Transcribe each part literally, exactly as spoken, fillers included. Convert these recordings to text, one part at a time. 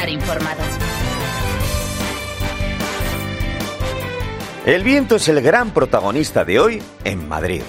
Estar informado. El viento es el gran protagonista de hoy en Madrid.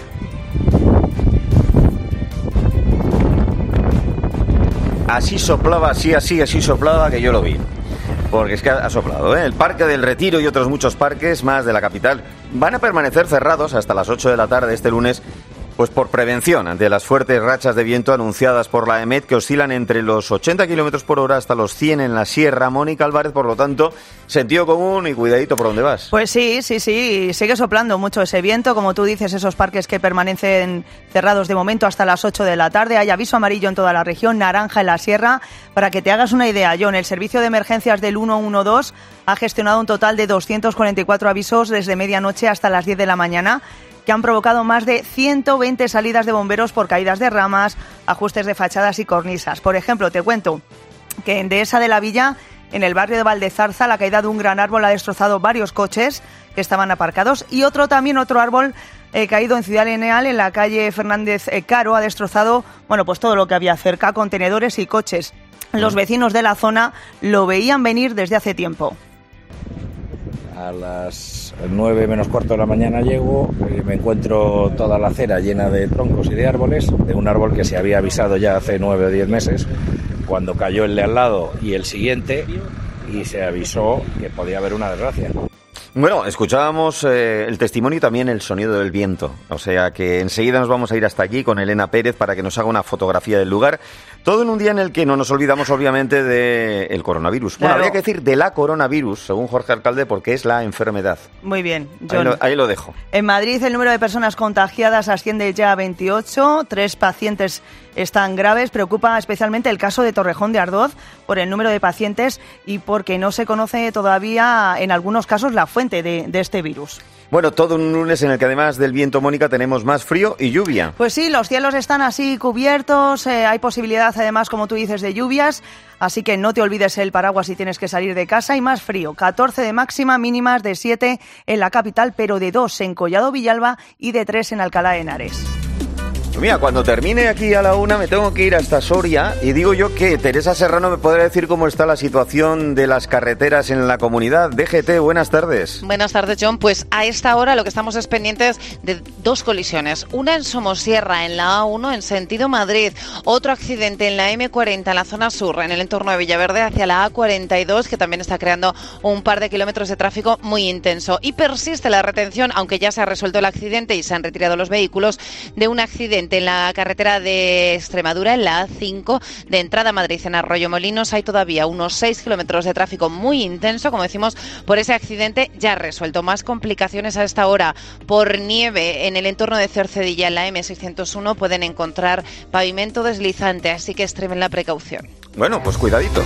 Así soplaba, así, así, así soplaba que yo lo vi. Porque es que ha soplado, ¿eh? El Parque del Retiro y otros muchos parques más de la capital van a permanecer cerrados hasta las ocho de la tarde este lunes, pues por prevención ante las fuertes rachas de viento anunciadas por la EMET, que oscilan entre los ochenta kilómetros por hora hasta los cien en la Sierra. Mónica Álvarez, por lo tanto, sentido común y cuidadito por donde vas. Pues sí, sí, sí, sigue soplando mucho ese viento, como tú dices, esos parques que permanecen cerrados de momento hasta las ocho de la tarde. Hay aviso amarillo en toda la región, naranja en la Sierra. Para que te hagas una idea, John, el servicio de emergencias del uno uno dos ha gestionado un total de doscientos cuarenta y cuatro avisos desde medianoche hasta las diez de la mañana, que han provocado más de ciento veinte salidas de bomberos por caídas de ramas, ajustes de fachadas y cornisas. Por ejemplo, te cuento que en Dehesa de la Villa, en el barrio de Valdezarza, la caída de un gran árbol ha destrozado varios coches que estaban aparcados, y otro también, otro árbol eh, caído en Ciudad Lineal, en la calle Fernández eh, Caro, ha destrozado, bueno, pues todo lo que había cerca, contenedores y coches. Los vecinos de la zona lo veían venir desde hace tiempo. A las nueve menos cuarto de la mañana llego, eh, me encuentro toda la acera llena de troncos y de árboles, de un árbol que se había avisado ya hace nueve o diez meses, cuando cayó el de al lado y el siguiente, y se avisó que podía haber una desgracia. Bueno, escuchábamos eh, el testimonio y también el sonido del viento, o sea que enseguida nos vamos a ir hasta allí con Elena Pérez para que nos haga una fotografía del lugar. Todo en un día en el que no nos olvidamos, obviamente, del coronavirus. Bueno, Claro. habría que decir de la coronavirus, según Jorge Alcalde, porque es la enfermedad. Muy bien, Ahí John. lo, ahí lo dejo. En Madrid el número de personas contagiadas asciende ya a veintiocho, tres pacientes están graves. Preocupa especialmente el caso de Torrejón de Ardoz por el número de pacientes y porque no se conoce todavía, en algunos casos, la fuente de, de este virus. Bueno, todo un lunes en el que además del viento, Mónica, tenemos más frío y lluvia. Pues sí, los cielos están así cubiertos, eh, hay posibilidad además, como tú dices, de lluvias, así que no te olvides el paraguas si tienes que salir de casa. Y más frío, catorce de máxima, mínimas de siete en la capital, pero de dos en Collado Villalba y de tres en Alcalá de Henares. Mira, cuando termine aquí a la una me tengo que ir hasta Soria y digo yo que Teresa Serrano me podrá decir cómo está la situación de las carreteras en la comunidad. D G T, buenas tardes. Buenas tardes, John. Pues a esta hora lo que estamos es pendientes de dos colisiones. Una en Somosierra, en la A uno, en sentido Madrid. Otro accidente en la eme cuarenta, en la zona sur, en el entorno de Villaverde, hacia la A cuarenta y dos, que también está creando un par de kilómetros de tráfico muy intenso. Y persiste la retención, aunque ya se ha resuelto el accidente y se han retirado los vehículos, de un accidente en la carretera de Extremadura, en la A cinco, de entrada a Madrid, en Arroyomolinos. Hay todavía unos seis kilómetros de tráfico muy intenso, como decimos, por ese accidente ya resuelto. Más complicaciones a esta hora por nieve en el entorno de Cercedilla, en la eme seiscientos uno, pueden encontrar pavimento deslizante, así que extremen la precaución. Bueno, pues cuidadito.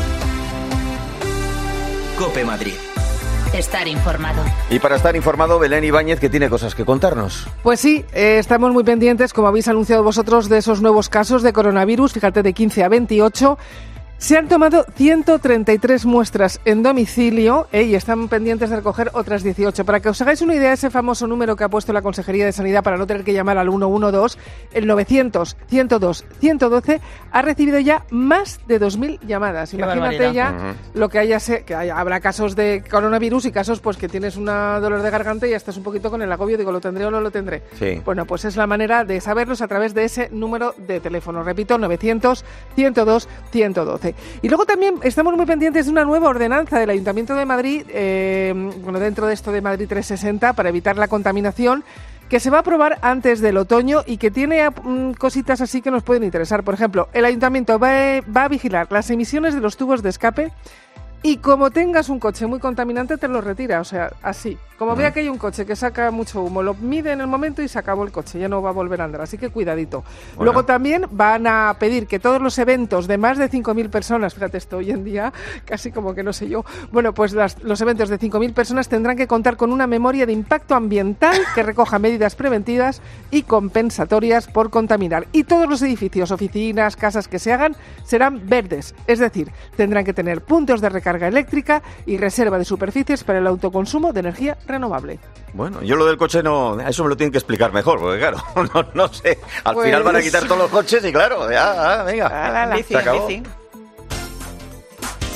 COPE Madrid. Estar informado. Y para estar informado, Belén Ibáñez, que tiene cosas que contarnos. Pues sí, eh, estamos muy pendientes, como habéis anunciado vosotros, de esos nuevos casos de coronavirus. Fíjate, de quince a veintiocho. Se han tomado ciento treinta y tres muestras en domicilio eh, y están pendientes de recoger otras dieciocho. Para que os hagáis una idea, ese famoso número que ha puesto la Consejería de Sanidad para no tener que llamar al uno uno dos, el novecientos, ciento dos, ciento doce, ha recibido ya más de dos mil llamadas. Qué Imagínate barbaridad. ya Uh-huh. lo que haya, se, que haya, habrá casos de coronavirus y casos pues que tienes un dolor de garganta y ya estás un poquito con el agobio, digo, ¿lo tendré o no lo tendré? Sí. Bueno, pues es la manera de saberlos a través de ese número de teléfono. Repito, novecientos, ciento dos, ciento doce. Y luego también estamos muy pendientes de una nueva ordenanza del Ayuntamiento de Madrid, eh, bueno, dentro de esto de Madrid trescientos sesenta, para evitar la contaminación, que se va a aprobar antes del otoño y que tiene mm, cositas así que nos pueden interesar. Por ejemplo, el Ayuntamiento va, va a vigilar las emisiones de los tubos de escape y como tengas un coche muy contaminante te lo retira, o sea, así. Como vea que hay un coche que saca mucho humo, lo mide en el momento y se acabó el coche, ya no va a volver a andar, así que cuidadito. Bueno. Luego también van a pedir que todos los eventos de más de cinco mil personas, fíjate esto hoy en día, casi como que no sé yo, bueno, pues las, los eventos de cinco mil personas tendrán que contar con una memoria de impacto ambiental que recoja medidas preventivas y compensatorias por contaminar. Y todos los edificios, oficinas, casas que se hagan serán verdes, es decir, tendrán que tener puntos de recarga eléctrica y reserva de superficies para el autoconsumo de energía renovable. Bueno, yo lo del coche no, eso me lo tienen que explicar mejor, porque claro, no, no sé, al Pues- final van a quitar todos los coches y claro, ya, ah, venga, Ah, la, la. se acabó. Bici.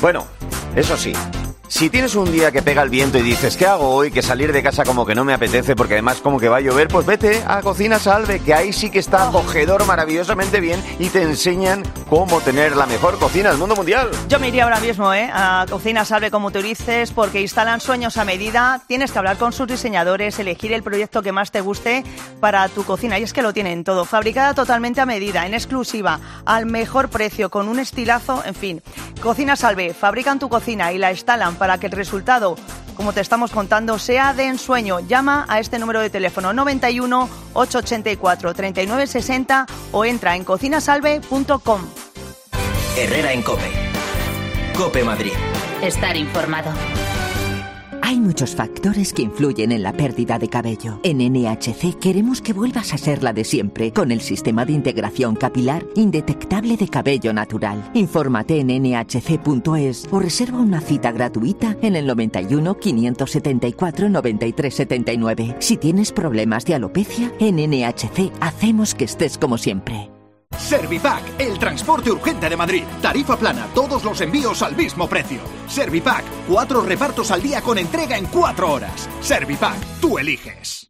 Bueno, eso sí, si tienes un día que pega el viento y dices, ¿qué hago hoy? Que salir de casa como que no me apetece porque además como que va a llover, pues vete a Cocina Salve, que ahí sí que está acogedor maravillosamente bien y te enseñan cómo tener la mejor cocina del mundo mundial. Yo me iría ahora mismo ¿eh? a Cocina Salve, como tú dices, porque instalan sueños a medida. Tienes que hablar con sus diseñadores, elegir el proyecto que más te guste para tu cocina. Y es que lo tienen todo, fabricada totalmente a medida, en exclusiva, al mejor precio, con un estilazo, en fin. Cocina Salve, fabrican tu cocina y la instalan para que el resultado, como te estamos contando, sea de ensueño. Llama a este número de teléfono noventa y uno, ochocientos ochenta y cuatro, treinta y nueve sesenta o entra en cocinasalve punto com. Herrera en COPE. COPE Madrid. Estar informado. Hay muchos factores que influyen en la pérdida de cabello. En N H C queremos que vuelvas a ser la de siempre, con el sistema de integración capilar indetectable de cabello natural. Infórmate en ene hache ce punto es o reserva una cita gratuita en el noventa y uno, quinientos setenta y cuatro, noventa y tres setenta y nueve. Si tienes problemas de alopecia, en N H C hacemos que estés como siempre. Servipack, el transporte urgente de Madrid. Tarifa plana, todos los envíos al mismo precio. Servipack, cuatro repartos al día con entrega en cuatro horas. Servipack, tú eliges.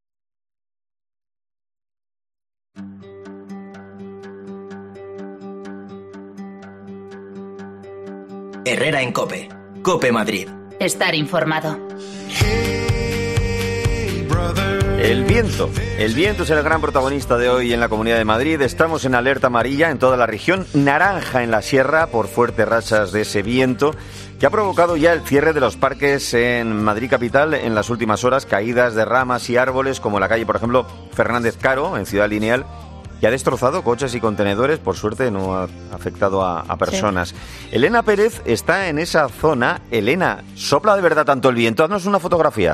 Herrera en COPE. COPE Madrid. Estar informado. El viento. El viento es el gran protagonista de hoy en la Comunidad de Madrid. Estamos en alerta amarilla en toda la región, naranja en la sierra por fuertes rachas de ese viento que ha provocado ya el cierre de los parques en Madrid capital en las últimas horas, caídas de ramas y árboles como la calle, por ejemplo, Fernández Caro, en Ciudad Lineal, que ha destrozado coches y contenedores. Por suerte no ha afectado a, a personas. Sí. Elena Pérez está en esa zona. Elena, ¿sopla de verdad tanto el viento? Haznos una fotografía.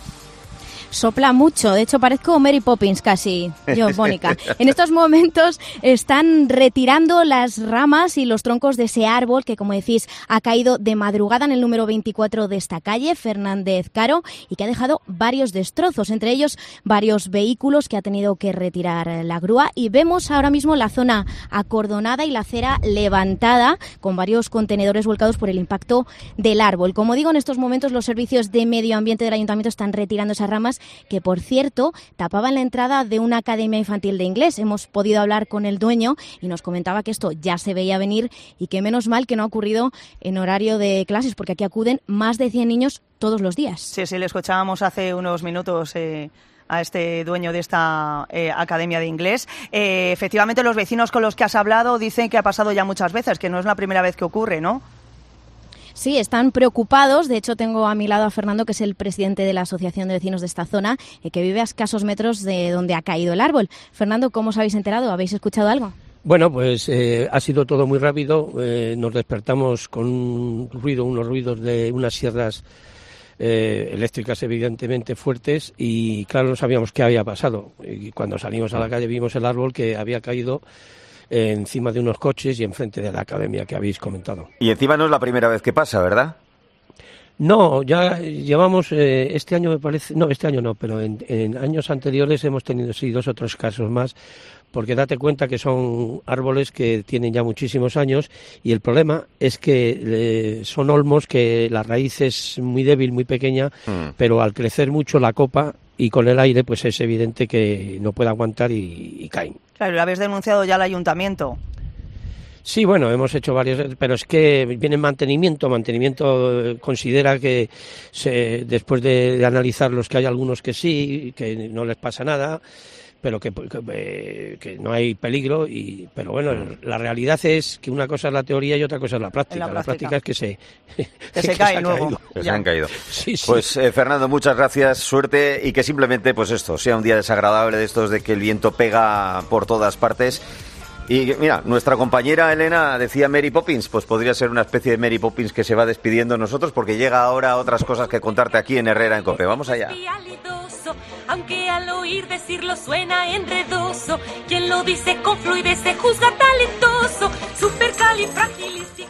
Sopla mucho, de hecho parezco Mary Poppins casi, yo, Mónica. En estos momentos están retirando las ramas y los troncos de ese árbol que, como decís, ha caído de madrugada en el número veinticuatro de esta calle, Fernández Caro, y que ha dejado varios destrozos, entre ellos varios vehículos que ha tenido que retirar la grúa. Y vemos ahora mismo la zona acordonada y la acera levantada, con varios contenedores volcados por el impacto del árbol. Como digo, en estos momentos los servicios de medio ambiente del ayuntamiento están retirando esas ramas que, por cierto, tapaban la entrada de una academia infantil de inglés. Hemos podido hablar con el dueño y nos comentaba que esto ya se veía venir y que menos mal que no ha ocurrido en horario de clases, porque aquí acuden más de cien niños todos los días. Sí, sí, le escuchábamos hace unos minutos eh, a este dueño de esta eh, academia de inglés. Eh, efectivamente, los vecinos con los que has hablado dicen que ha pasado ya muchas veces, que no es la primera vez que ocurre, ¿no? Sí, están preocupados. De hecho, tengo a mi lado a Fernando, que es el presidente de la Asociación de Vecinos de esta zona, eh, que vive a escasos metros de donde ha caído el árbol. Fernando, ¿cómo os habéis enterado? ¿Habéis escuchado algo? Bueno, pues eh, ha sido todo muy rápido. Eh, nos despertamos con un ruido, unos ruidos de unas sierras eh, eléctricas evidentemente fuertes y, claro, no sabíamos qué había pasado. Y cuando salimos a la calle vimos el árbol que había caído encima de unos coches y enfrente de la academia que habéis comentado. Y encima no es la primera vez que pasa, ¿verdad? No, ya llevamos, eh, este año me parece, no, este año no, pero en, en años anteriores hemos tenido sí dos o tres casos más, porque date cuenta que son árboles que tienen ya muchísimos años y el problema es que eh, son olmos que la raíz es muy débil, muy pequeña, mm. pero al crecer mucho la copa y con el aire pues es evidente que no puede aguantar y, y caen. Claro, lo habéis denunciado ya al ayuntamiento. Sí, bueno, hemos hecho varios, pero es que viene mantenimiento. Mantenimiento considera que se, después de, de analizarlos que hay algunos que sí, que no les pasa nada, pero que, que, que no hay peligro. Y pero bueno, la realidad es que una cosa es la teoría y otra cosa es la práctica. La práctica, la práctica es que se, que que se caen luego. Que se han caído. Sí, sí. Pues eh, Fernando, muchas gracias, suerte y que simplemente pues esto sea un día desagradable de estos de que el viento pega por todas partes. Y mira, nuestra compañera Elena decía Mary Poppins, pues podría ser una especie de Mary Poppins que se va despidiendo de nosotros porque llega ahora otras cosas que contarte aquí en Herrera en COPE. Vamos allá. Aunque al oír decirlo suena enredoso, quien lo dice con fluidez se juzga talentoso. Supercalifragilístico.